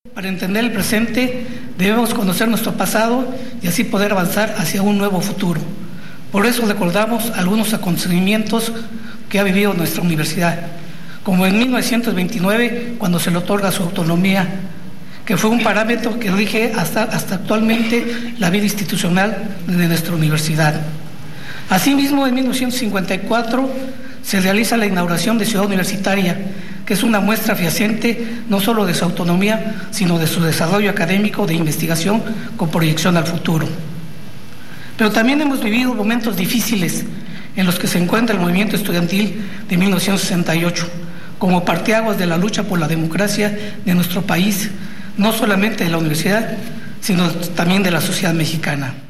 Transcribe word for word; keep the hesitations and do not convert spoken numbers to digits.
Para entender el presente, debemos conocer nuestro pasado y así poder avanzar hacia un nuevo futuro. Por eso recordamos algunos acontecimientos que ha vivido nuestra universidad, como en mil novecientos veintinueve, cuando se le otorga su autonomía, que fue un parámetro que rige hasta, hasta actualmente la vida institucional de nuestra universidad. Asimismo, en mil novecientos cincuenta y cuatro se realiza la inauguración de Ciudad Universitaria, que es una muestra fehaciente no solo de su autonomía, sino de su desarrollo académico de investigación con proyección al futuro. Pero también hemos vivido momentos difíciles en los que se encuentra el movimiento estudiantil de mil novecientos sesenta y ocho, como parteaguas de la lucha por la democracia de nuestro país, no solamente de la universidad, sino también de la sociedad mexicana.